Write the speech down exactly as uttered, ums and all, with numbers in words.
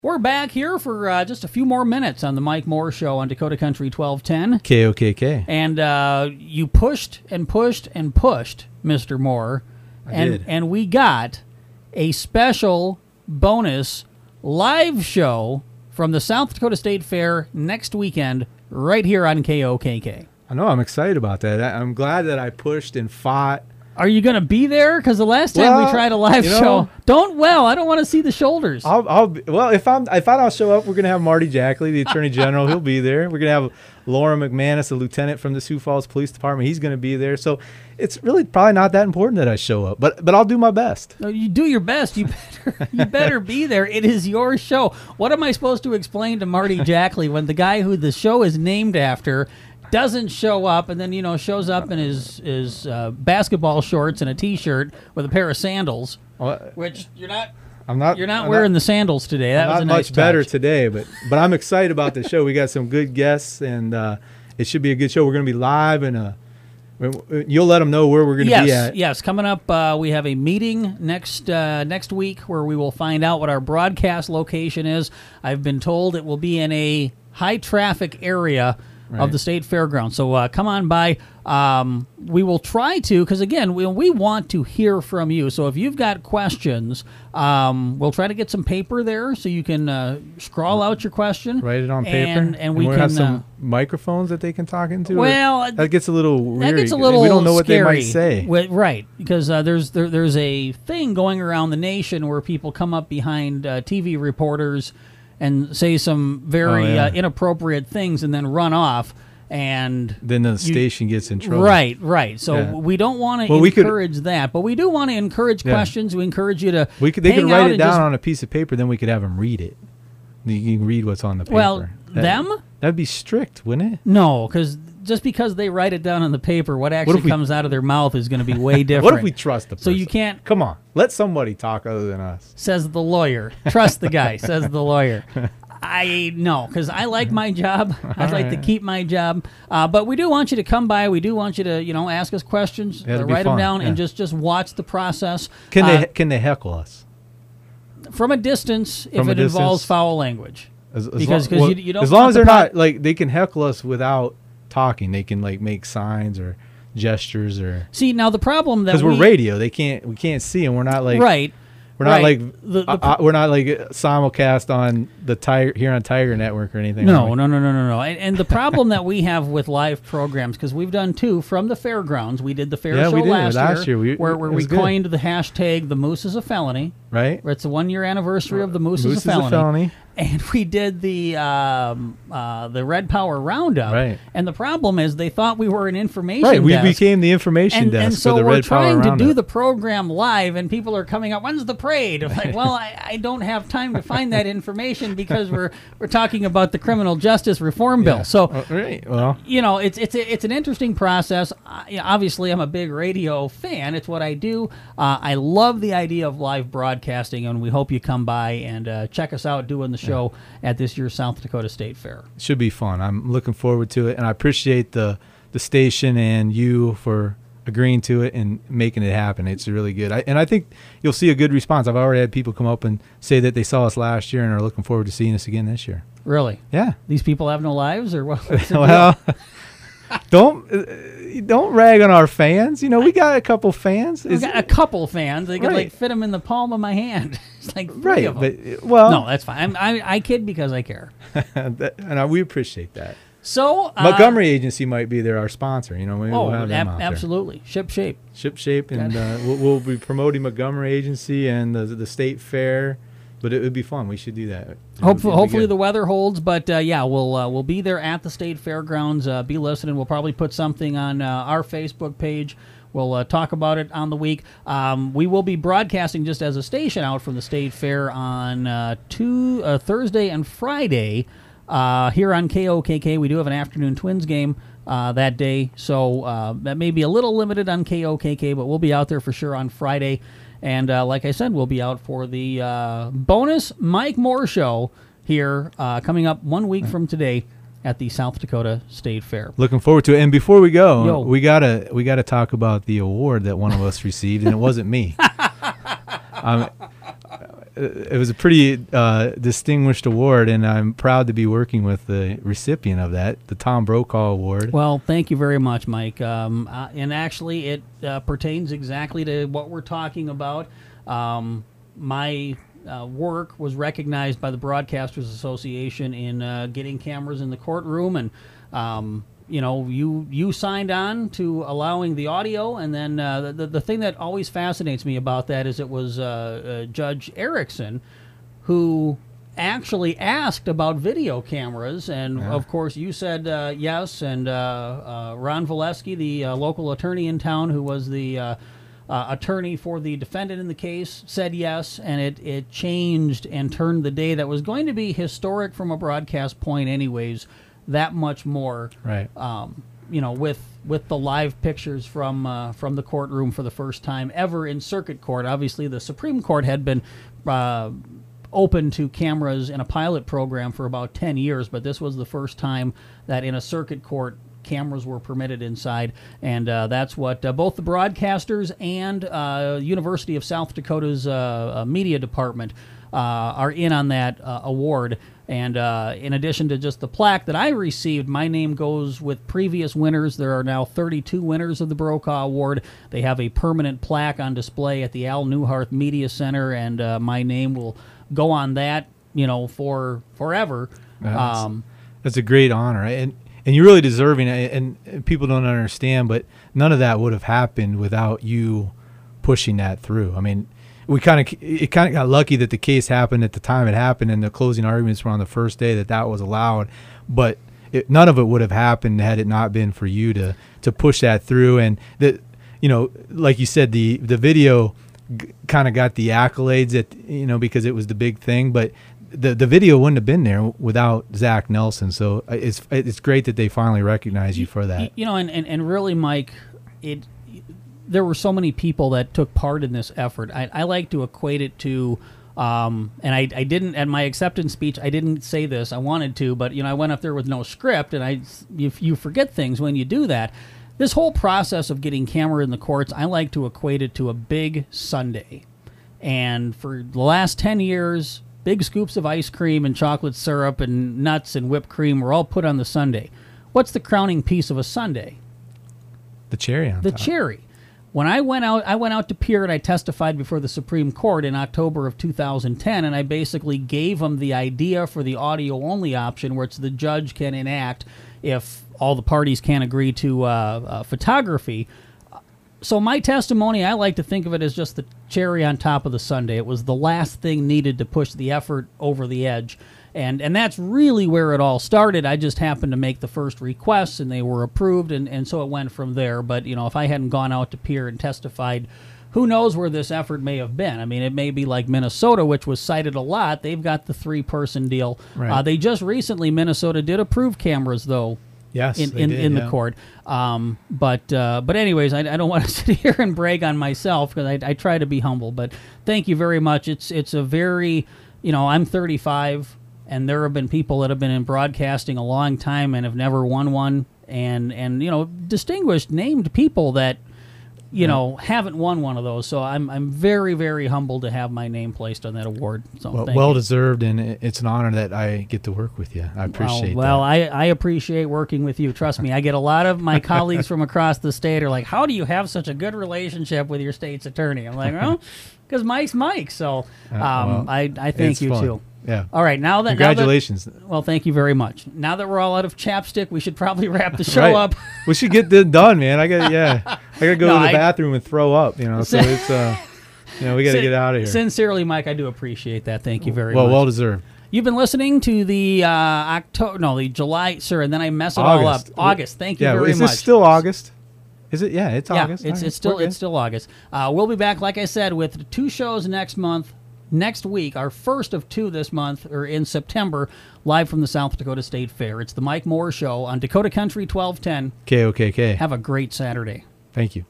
We're back here for uh, just a few more minutes on the Mike Moore Show on Dakota Country twelve ten. K O K K. And uh, you pushed and pushed and pushed, Mister Moore. I and, did. And we got a special bonus live show from the South Dakota State Fair next weekend right here on K O K K. I know. I'm excited about that. I, I'm glad that I pushed and fought. Are you going to be there? Because the last time Well, we tried a live you know, show, don't, well, I don't want to see the shoulders. I'll, I'll be, well, if I'm, if I don't show up, we're gonna have Marty Jackley, the Attorney General. He'll be there. We're gonna have Laura McManus, a lieutenant from the Sioux Falls Police Department. He's gonna be there. So it's really probably not that important that I show up, but but I'll do my best. No, you do your best. You better, you better be there. It is your show. What am I supposed to explain to Marty Jackley when the guy who the show is named after doesn't show up, and then, you know, shows up in his his uh, basketball shorts and a T-shirt with a pair of sandals, Well, which you're not. I'm not. You're not I'm wearing the sandals today. That I'm was not a nice much better touch. today, but but I'm excited about the show. We got some good guests, and uh, it should be a good show. We're going to be live, and uh, you'll let them know where we're going to Yes, be at. yes. Coming up, uh, we have a meeting next uh, next week where we will find out what our broadcast location is. I've been told it will be in a high traffic area Right. of the state fairground. So uh, come on by. Um, we will try to, because again, we, we want to hear from you. So if you've got questions, um, we'll try to get some paper there so you can uh, scrawl out your question. Write it on paper, And, and we we'll can have some uh, microphones that they can talk into. or- well, that gets a little weird. That gets a little We don't know what scary. they might say. Wi- right, because uh, there's there, there's a thing going around the nation where people come up behind uh, T V reporters and say some very Oh, yeah. uh, inappropriate things and then run off. And Then the you- station gets in trouble. Right, right. So Yeah. we don't want to Well, we could- encourage that, but we do want to encourage Yeah. questions. We encourage you to We could. They hang could out write it and down just- on a piece of paper. Then we could have them read it. You can read what's on the paper. Well, That- them? That'd be strict, wouldn't it? No, because just because they write it down on the paper, what actually if we- comes out of their mouth is going to be way different. What if we trust the So person? you can't. Come on, let somebody talk other than us. Says the lawyer. Trust the guy, says the lawyer. I no, because I like my job. I'd like to right. keep my job. Uh, but we do want you to come by. We do want you to, you know, ask us questions, Yeah, it'd uh, be write them fun, down, yeah. and just, just watch the process. Can Uh, they can they heckle us? from a distance if From a it involves distance? foul language? As, as Because- long, 'cause you- you don't as long want as the they're pot- not like they can heckle us without talking. They can like make signs or gestures or See, now the problem that because we we're radio. They can't we can't see and we're not like right. We're not right. like The- the uh, uh, we're not like simulcast on the Tiger here on Tiger Network or anything. No, are we? no, no, no, no, no. And, and the problem that we have with live programs, because we've done two from the fairgrounds. We did the fair Yeah, show we did. last, Last year, we- where, where it we was good. coined the hashtag "the moose is a felony." Right? It's the one-year anniversary of the moose, Moose is, a felony. felony. And we did the um, uh, the Red Power Roundup. Right. And the problem is they thought we were an information Right. We desk. became the information and, desk and so for the we're Red Power trying to Roundup. do the program live, and people are coming up. When's the parade? I'm like, well, I, I don't have time to find that information because we're we're talking about the criminal justice reform bill. Yeah. So, Oh, right. Well, you know, it's it's a, it's an interesting process. Uh, yeah, obviously, I'm a big radio fan. It's what I do. Uh, I love the idea of live broadcasting, and we hope you come by and uh, check us out doing the show at this year's South Dakota State Fair. it should be fun. I'm looking forward to it, and I appreciate the the station and you for agreeing to it and making it happen. It's really good. I, and I think you'll see a good response. I've already had people come up and say that they saw us last year and are looking forward to seeing us again this year. Really? Yeah. These people have no lives, or what? what's the deal? Well, don't uh, don't rag on our fans. You know, we got a couple fans. I've Is- got a couple fans. They could Right. like fit them in the palm of my hand. It's like three right, of them. but uh, well, no, that's fine. I'm, I I kid because I care. that, and I, we appreciate that. So uh, Montgomery Agency might be there, our sponsor. You know, maybe Oh, we'll have them ab- out there. absolutely. Ship shape. Ship shape, and uh, we'll, we'll be promoting Montgomery Agency and the the state fair. But it would be fun. We should do that. It would- Hopefully, it'd be hopefully good. the weather holds, but uh, yeah, we'll uh, we'll be there at the state fairgrounds. Uh, be listening. We'll probably put something on uh, our Facebook page. We'll uh, talk about it on the week. Um, we will be broadcasting just as a station out from the state fair on uh, two uh, Thursday and Friday uh, here on K O K K. We do have an afternoon Twins game uh, that day, so uh, that may be a little limited on K O K K, but we'll be out there for sure on Friday. And uh, like I said, we'll be out for the uh, bonus Mike Moore Show here uh, coming up one week from today at the South Dakota State Fair. Looking forward to it. And before we go, Yo. we gotta we gotta talk about the award that one of us received, and it wasn't me. um, it was a pretty uh, distinguished award, and I'm proud to be working with the recipient of that, the Tom Brokaw Award. Well, thank you very much, Mike. Um, uh, and actually, it uh, pertains exactly to what we're talking about. Um, my uh, work was recognized by the Broadcasters Association in uh, getting cameras in the courtroom, and um, you know, you you signed on to allowing the audio, and then uh, the the thing that always fascinates me about that is it was uh, uh, Judge Erickson who actually asked about video cameras, and Yeah. of course you said uh, yes, and uh, uh, Ron Valesky, the uh, local attorney in town, who was the uh, uh, attorney for the defendant in the case, said yes, and it it changed and turned the day that was going to be historic from a broadcast point, anyways, that much more. Right. Um, you know, with with the live pictures from uh, from the courtroom for the first time ever in circuit court. Obviously, the Supreme Court had been uh, open to cameras in a pilot program for about ten years, but this was the first time that in a circuit court cameras were permitted inside, and uh, that's what uh, both the broadcasters and uh, University of South Dakota's uh, uh, media department uh, are in on that uh, award. And uh, in addition to just the plaque that I received, my name goes with previous winners. There are now thirty-two winners of the Brokaw Award. They have a permanent plaque on display at the Al Newharth Media Center, and uh, my name will go on that, you know, for forever. That's, Um, that's a great honor, and and you're really deserving. And, and people don't understand, but none of that would have happened without you pushing that through. I mean, we kind of it kind of got lucky that the case happened at the time it happened, and the closing arguments were on the first day that that was allowed. But it, none of it would have happened had it not been for you to to push that through. And the, you know, like you said, the the video g- kind of got the accolades that, you know, because it was the big thing, but the the video wouldn't have been there without Zach Nelson. So it's it's great that they finally recognize you for that. You know, and, and, and really, Mike, it there were so many people that took part in this effort. I, I like to equate it to, um, and I, I didn't, at my acceptance speech, I didn't say this. I wanted to, but, you know, I went up there with no script, and I, you, you forget things when you do that. This whole process of getting camera in the courts, I like to equate it to a big sundae. And for the last ten years, big scoops of ice cream and chocolate syrup and nuts and whipped cream were all put on the sundae. What's the crowning piece of a sundae? The cherry on The top. cherry. When I went out, I went out to Pierre and I testified before the Supreme Court in October of two thousand ten, and I basically gave them the idea for the audio-only option, which the judge can enact if all the parties can't agree to uh, uh, photography. So my testimony, I like to think of it as just the cherry on top of the sundae. It was the last thing needed to push the effort over the edge. And and that's really where it all started. I just happened to make the first requests, and they were approved, and, and so it went from there. But, you know, if I hadn't gone out to Pierre and testified, who knows where this effort may have been. I mean, it may be like Minnesota, which was cited a lot. They've got the three-person deal. Right. Uh, they just recently, Minnesota did approve cameras, though, Yes, in, they in, did, in yeah. the court. Um, but uh, but anyways, I, I don't want to sit here and brag on myself, because I, I try to be humble. But thank you very much. It's it's a very, you know, I'm thirty-five, and there have been people that have been in broadcasting a long time and have never won one, and and you know, distinguished named people that, you know, haven't won one of those. So I'm I'm very, very humbled to have my name placed on that award. So Well, thank well you. deserved, and it- it's an honor that I get to work with you. I appreciate well, well that. I, I appreciate working with you. Trust me, I get a lot of my colleagues from across the state are like, "How do you have such a good relationship with your state's attorney?" I'm like, "Well, because Mike's Mike." So um, well, I I thank it's you fun. too. Yeah. All right, now that Congratulations. Now that, well, thank you very much. Now that we're all out of chapstick, we should probably wrap the show Right. up. We should get this done, man. I got yeah. I gotta go No, to the I- bathroom and throw up. You know, so it's uh, you know, we gotta Sin- get out of here. Sincerely, Mike, I do appreciate that. Thank you very well, much. well deserved. You've been listening to the uh, October, no, the July, sir, and then I mess it all up. August. August. Thank you Yeah, very is much. this still August? Is it? Yeah, it's Yeah, August. it's All right, it's still we're good. it's still August. Uh, we'll be back, like I said, with two shows next month. Next week, our first of two this month, or in September, live from the South Dakota State Fair. It's the Mike Moore Show on Dakota Country twelve ten. K O K K. Have a great Saturday. Thank you.